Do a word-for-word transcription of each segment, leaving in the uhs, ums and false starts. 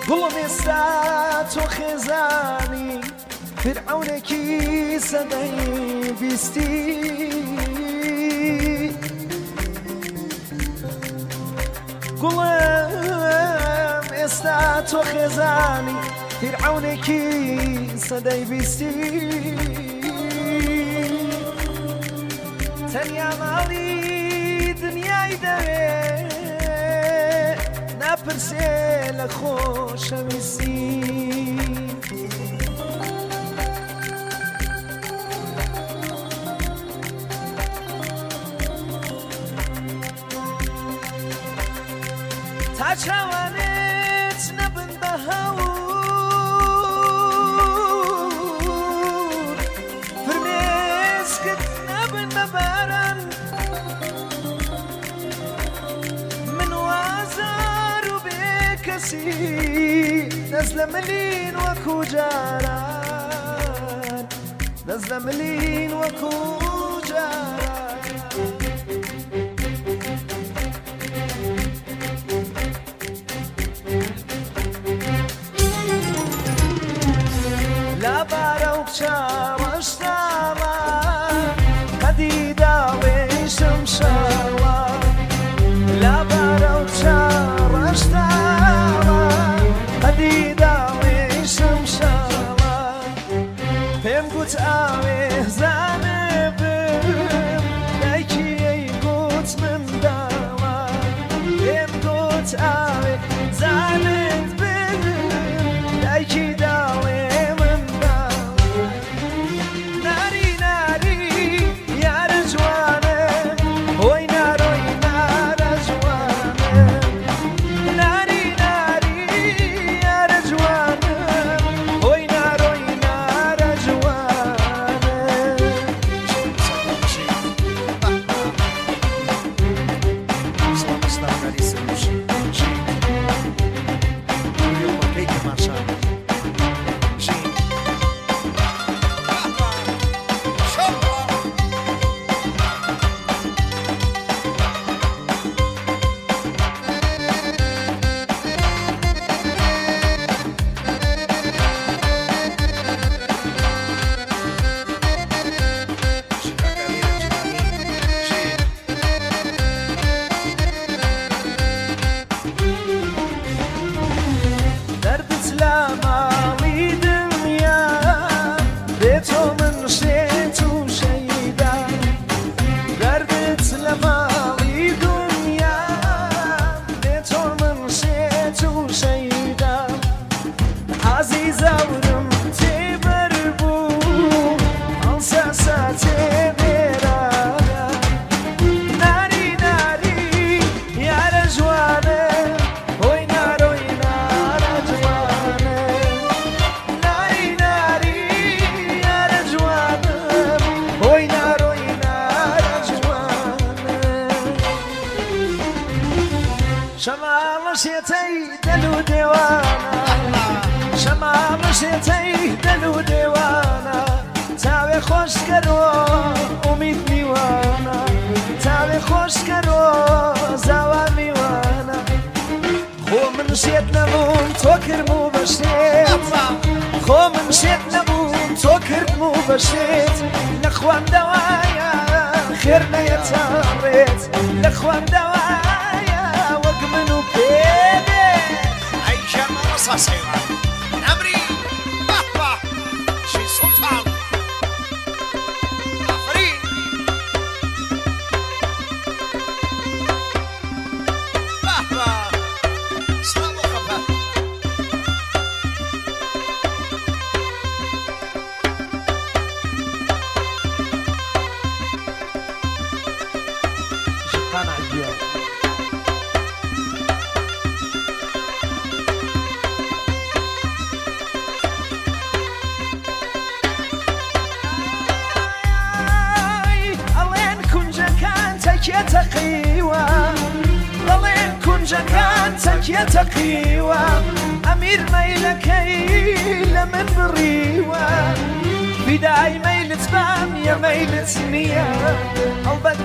گوڵم ئێستا تۆ خێزانی فرعونێکی سەدەی بیستی گوڵم ئێستا تۆ خێزانی فرعونێکی سەدەی بیستی تەنیا ماڵی دنیای دەوێ ناپرسێ لە خۆشەویستی تا چاوانێت نەبن بە هەوور فرمێسکت نەبن بە باران من وازار و بێکەسی دەست لە ملین وەکو جاران دەست لە ملین وەکو جاران لابارە و چاوەشتاوە هەدی داڵێشم شاوە لابارە و چاوەشتاوە هەدی داڵێشم شاوە پێم گوت ئاوێ زانە بم دایکی ئەی گوت من داوە پێم گوت ئاوێ زانت بم دایکی داڵێ شێتەی دەل و دێوانە شەما بەشێتەی دەل و دێوانە تاوێ خۆشکەرۆ ئومید میوانە تاوێ خۆشکەرۆ زاوار میوانە خۆ من شێت نەبووم تۆ کردم و بەشێت خۆ من شێت نەبووم تۆ کردم و بەشێت لە خوام دەوایە خێر نەیەتاڕێت لە خوام دەوایە وەک من و پێبێ ئەی ژەرمە ڕەساسەیوان نەمری بەپە شی سوڵتان ئافرین بەپە سڵام و خەپە شقان عجیب تقيوة ضلين كن جكان تكيا تقيوة أمير ميلكي لمن بريوة بداي ميلة بام يا ميلة نية البت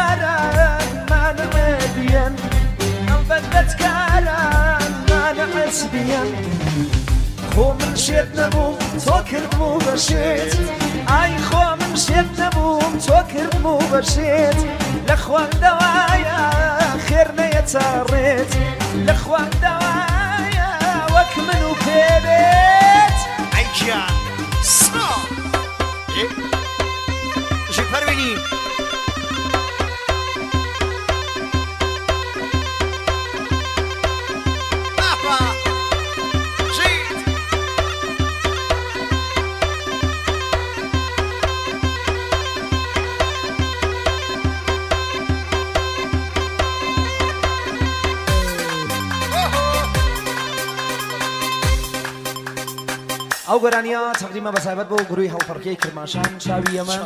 بتكارا ما نمدين البت بتكارا ما نمدين سبيان خو من شێت نەبووم تۆ کردم و بەشێت ئای خۆ من شێت نەبووم تۆ کردم و بەشێت لە خواردەوایە خێر نەیە چاڕێت لە خواردەوایە وەک من و پێبێت ئەی گیان سا ژی پەروینی ئەو گۆرانیە تەقدیمە بەسایبەت بۆ گروهی هەڵفەرکێی کرماشان چاوی ئەمە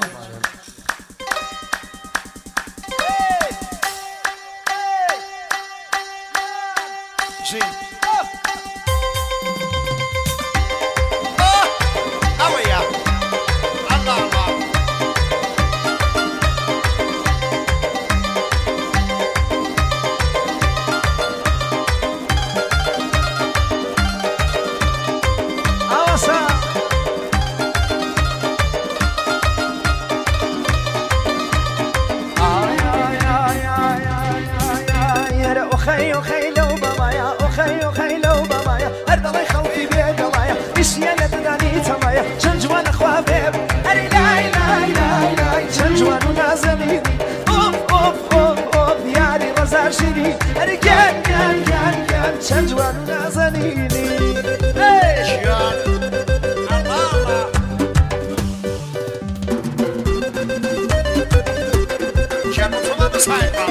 چەند جوان و نازەنینی گیان گیان بۆ تۆمە بەسایەتە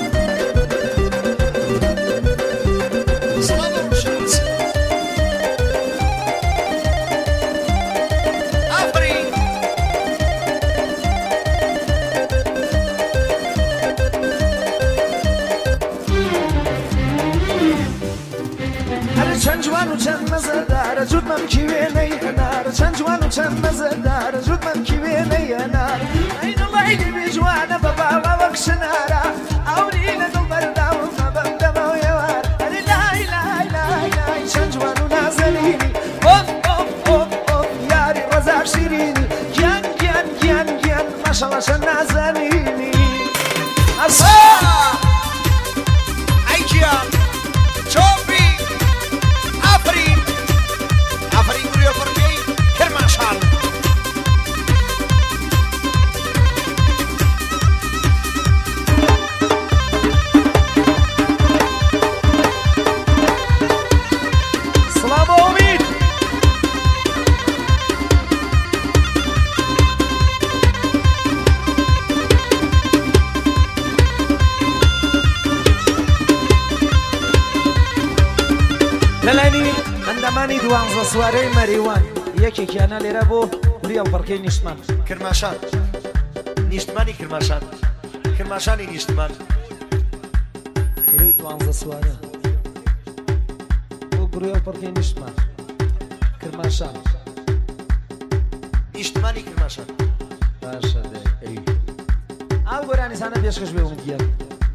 سەڵام بۆ ڕۆژانس ئافرین چەند جوان و چەند مەزەدارە جوودمەمکی وێنەی هەنارە چەند جوان و چەند مەزەدارە جوودمەمکی وێنەی هەنارە ئەی دڵی لێبێ جوانە بە باڵا وەک شنارە ئەوری لە دڵ بەرداوم مەبەم دەمەوە ێوار ئەرێ لای لای لای لای چەند جوان و نازەنینی ئۆف ئۆف ئۆف ئۆف یاری ڕەزار شیرینی گیان گیان گیان گیان ماشەڵڵا چەند نازەنینی ئەسا ئەی گیان چۆپی ئافرین ئافرین گروهی هەڵفەرکێی کرماشان سڵام بۆ ئومید لەلانی ئەندامانی دوانزە سوارەی مەریوان یەکێکیانە لێرە بۆ گروهی هەڵفەرکێی نیشتمان کرماشان نیشتمانی کرماشان کرماشانی نیشتمان گروهی دوانزە سوارە بۆ گروهی هەڵفەرکێی نیشتمان کرماشان نیشتمانی کرماشان باشە دەی ئەو گۆرانیسانە پێشکەش بێ ئومێدیان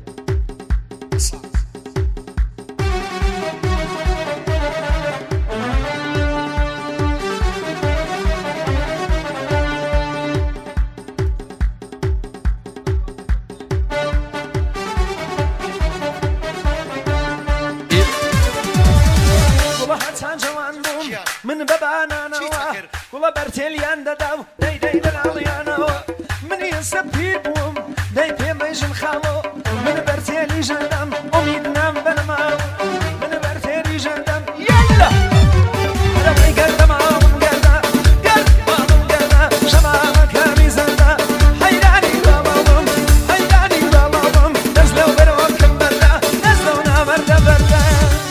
من بەبانانەوە گوڵە بەرتێلیان دەدا و دەیدەی دەناڵیانەوە منی ئێستا پیر بووم دەی پێمەژن خاڵۆ من بەرتێلی ژەندەم ئومید نام بەنەماوە من بەرتێلی ژەندەم یەلە دەڵی گەردەماوم گەردە گەردماوم گەردە شەمامەکەمی زەندە حەیرانی باڵاوم حەیرانی باڵاوم دەست لەو بەرەوە کەم بەردە دەست لەو نامەردە بەردە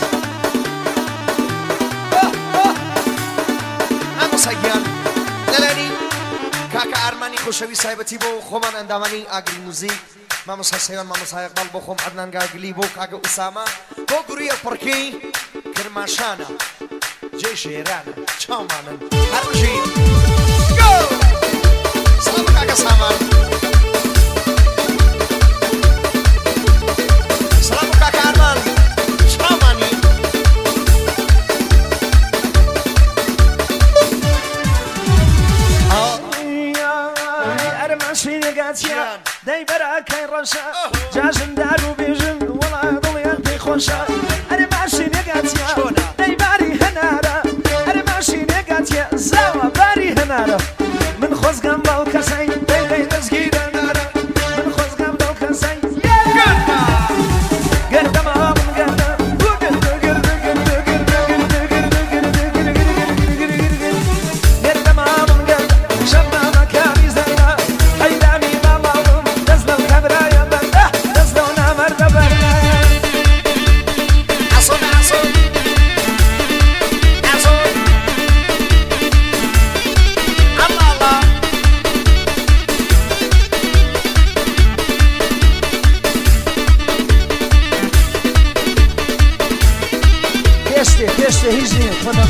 سەگیان لەلانی کاکە ئارمانی خۆشەوی سایبەتی بۆ خۆمان ئەندامانی ئاگری موزیک مامۆستا سەیوان مامۆستا ئەقبال بۆ خۆم عەدنان گاگلی بۆ کاکە ئوسامە بۆ گروهی هەڵفەرکێی کرماشانە جێ شێرانە چاومانن هەروژین گۆ سەڵام بە کاکە سامان سەڵام بە کاکە ئارمان چاومانی نگاتیا دای براکای ڕەشە جاژن دار و بێژن وەڵا دڵیان پێی خۆشە ئەرێ ماشی نگاتیا دای باری هەنارە ئەرێ ماشی نگاتیا زاوە باری هەنارە من خۆزگەم باو کەسای دەی دەی دەستگیرە نارە من خۆزگەم باو کەسای گەردەمە من گەردە Este risinho, quando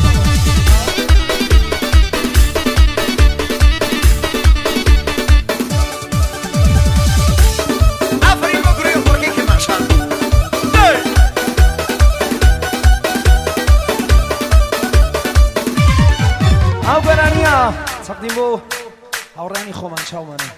آفرین بۆ گروی خۆرگێکی ماشان ئەو بەرانیا چەقدیم بۆ هاوڕانی خۆمان چاومانە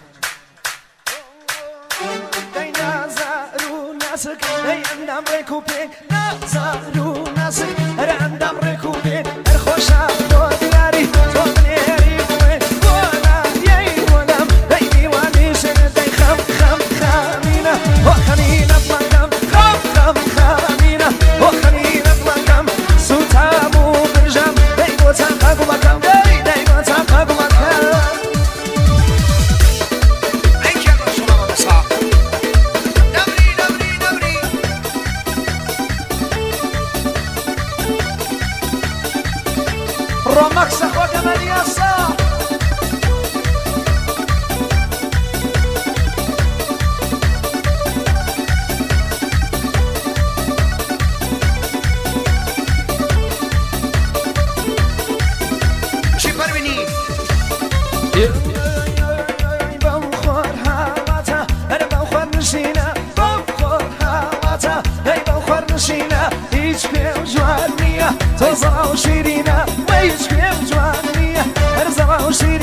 دەی نازار و ناسک دەی ئەندام ڕێک و پێک نازار و ناسک هەرە ئەندام ڕێک و پێک هەر خۆشە تۆ دیاری تۆ منێری بوێ بۆ نادیای بۆلام دەی دیوانیشن دەی خەم خەم خەمینە بۆ خەمینەت مەکەم خەم خەم خەمینە بۆ خەمینەت مەکەم سوتام و برژەم دەی بۆ چەند قەگو مەکەم دەی دەی بۆ چەند قەگو مەکەم Romax juega Mariasa. چی پروینی؟ بخور هواتا هر بخور نشینه بخور هواتا هی بخور نشینه هیچ پیم جوان نیه تو زرا و شیرینه هیچ پیم جوان نیه هر زرا و شیرینه